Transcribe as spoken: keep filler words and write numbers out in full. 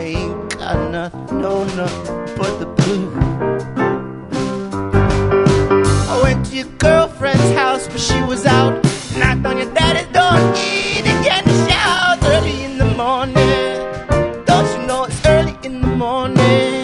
ain't got nothing, no, nothing but the blues. I went to your girlfriend's house when she was out, knocked on your daddy's door, and again to shout early in the morning. Don't you know it's early in the morning?